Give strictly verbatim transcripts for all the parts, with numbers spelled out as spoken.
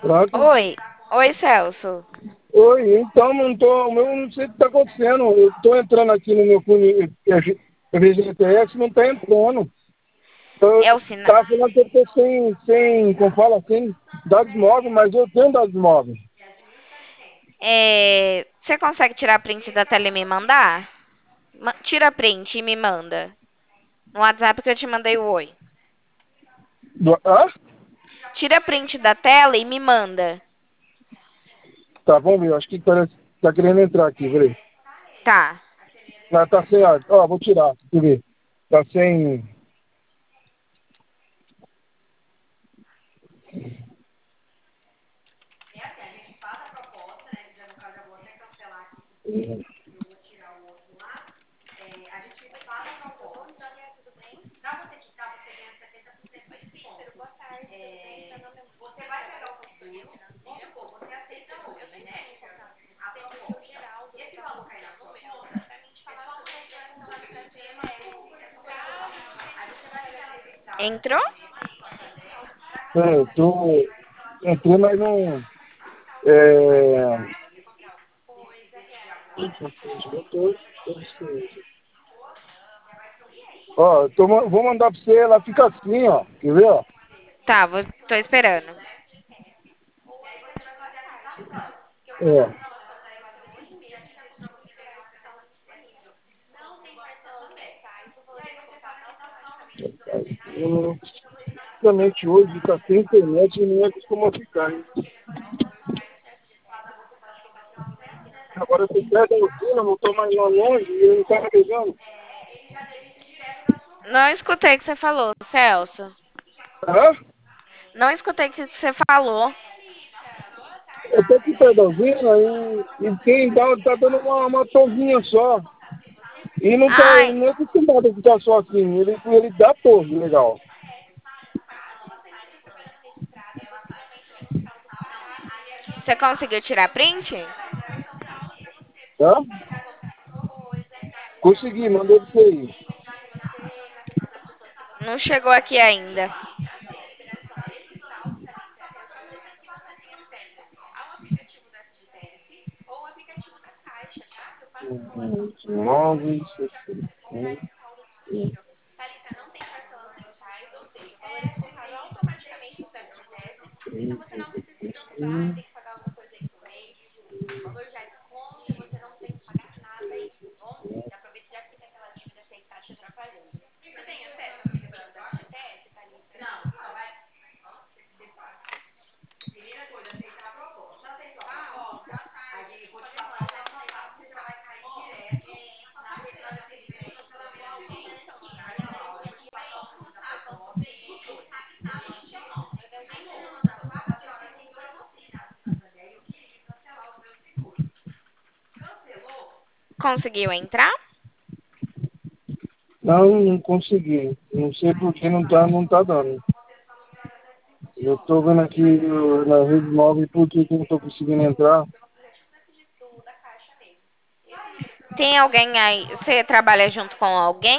Pronto. Oi, oi Celso. Oi, então não tô, eu não sei o que está acontecendo. Eu estou entrando aqui no meu Funi- G T S, não está entrando. Eu É o sinal. estava falando que eu estou sem, sem, como fala, sem dados móveis, mas eu tenho dados móveis. É, você consegue tirar print da tela e me mandar? Ma- Tira print e me manda. No WhatsApp que eu te mandei o oi. Do- Hã? Tira print da tela e me manda. Tá, vamos ver. Acho que parece tá querendo entrar aqui, peraí. Tá. Ah, tá sem ar. Ó, vou tirar, deixa eu ver. Tá sem. Entrou? É, eu tô. Entrei, mas não. É. Ó, eu tô, ma- vou mandar pra você, ela fica assim, ó. Quer ver, ó? Tá, vou, tô esperando. É. Hum, Realmente hoje tá sem internet e não é costuma ficar, hein? Agora eu tô perto da usina, não tô mais lá longe e ele não tá pegando. Não escutei o que você falou, Celso. Hã? Não escutei o que você falou. Eu tô aqui perto da usina e, e quem dá, tá dando uma, uma torrinha só. E não tá, ele Ai, não é acostumado a ficar só assim, ele, ele dá torre, legal. você conseguiu tirar print? Hã? Consegui, mandei pra você aí. Não chegou aqui ainda. Nove, sessenta, Conseguiu entrar? Não, não consegui. Não sei por que não tá, não tá dando. Eu tô vendo aqui uh, na rede móvel por que que eu não tô conseguindo entrar. Tem alguém aí? Você trabalha junto com alguém?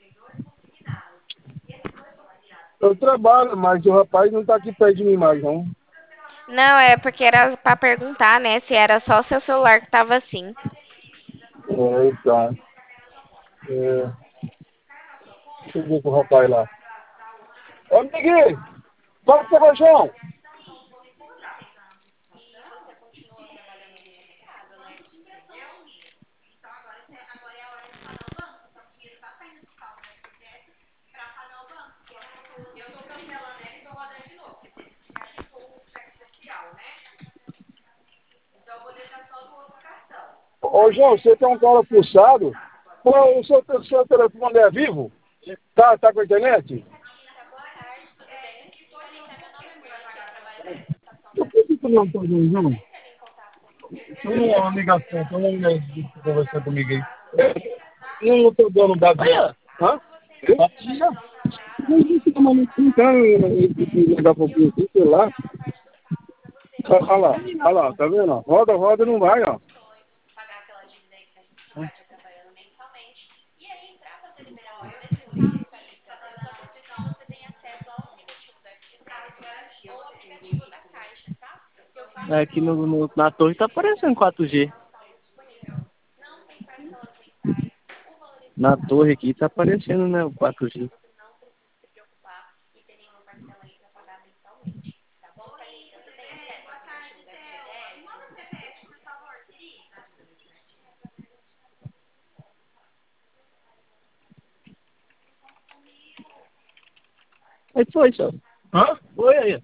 Eu trabalho, mas o rapaz não tá aqui perto de mim mais, não. Não, é porque era pra perguntar, né, se era só seu celular que tava assim. É, então. É, deixa eu ver com o rapaz lá. Ô, Miguel, fala pro seu Rojão. Ô, João, você tem um cara pulsado? Pô, o seu, o seu telefone é vivo? Tá, tá com a internet? Por que que tu não tá vendo, não? Tem uma ligação, tem uma ligação conversando comigo aí. Eu não tô dando dado. Hã? Tia? Não existe uma manutenção e ligar pra você, sei lá. Olha lá, olha lá, tá vendo? Roda, roda, não vai, ó. Aqui no, no- na torre tá aparecendo quatro G. Na torre aqui tá aparecendo, né, o quatro G. Aí foi, só. Hã? Foi aí.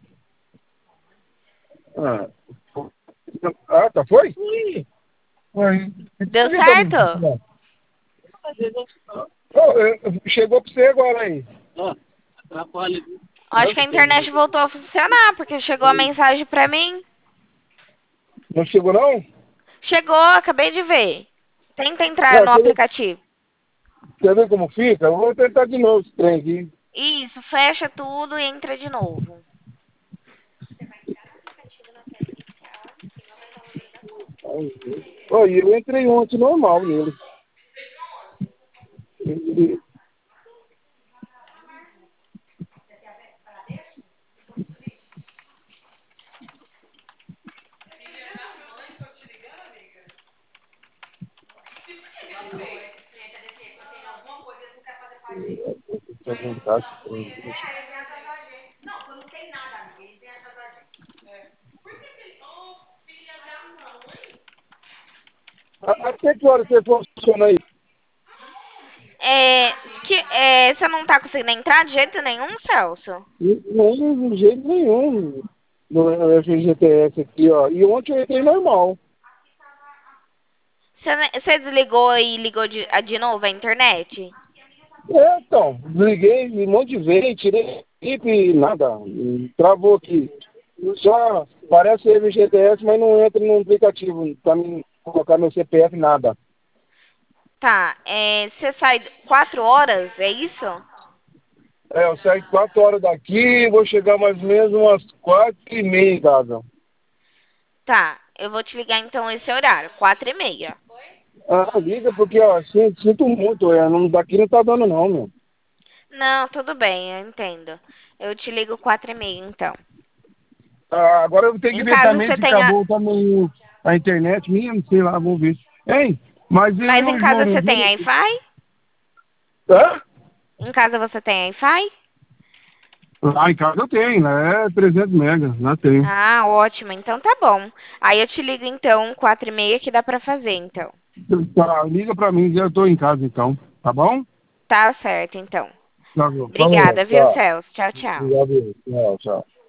Ah, ah tá, foi? Ui. Ué, Deu por que tá me- certo? Ô, eu- chegou pra você agora aí. Ó, atrapalha. Acho que a internet voltou a funcionar, porque chegou a mensagem pra mim. Não chegou não? Chegou, acabei de ver. Tenta entrar Não, no quer ver, aplicativo. quer ver como fica? Eu vou tentar de novo esse trem aqui. Isso, fecha tudo e entra de novo. Ó, e eu entrei ontem normal nele. Ele- Tá com caixa, deixa A- Até que hora você funciona aí? É, que, é, você não tá conseguindo entrar de jeito nenhum, Celso? Não, de jeito nenhum. No F G T S aqui, ó. E ontem eu entrei normal. Você, ne- você desligou e ligou de, a- de novo a internet? É, então, desliguei um monte de vezes, tirei e nada. E travou aqui. Só parece F G T S, mas não entra no aplicativo pra mim colocar meu C P F, nada. Tá, é, você sai quatro horas, é isso? É, eu saio quatro horas daqui, vou chegar mais ou menos umas quatro e meia em casa. Tá, eu vou te ligar então esse horário, quatro e meia. Ah, liga, porque, ó, sinto, sinto muito, é, não, daqui não tá dando não, meu. Não, tudo bem, eu entendo. Eu te ligo quatro e meia então. Ah, agora eu tenho que Em ver casa também você se tenha, acabou também a internet minha, não sei lá, vamos ver. Hein? Mas e mas o em casa você tem Jurandir? Wi-Fi? Hã? Em casa você tem Wi-Fi? Lá em casa eu tenho, né? É trezentos megas, lá tenho. Ah, ótimo, então tá bom. Aí eu te ligo então quatro e meia que dá pra fazer então. Tá, liga pra mim, eu tô em casa então, tá bom? Tá certo então. Tá bom. Falou, Obrigada, viu, tchau. Celso? Tchau, tchau. Obrigado, tchau, tchau.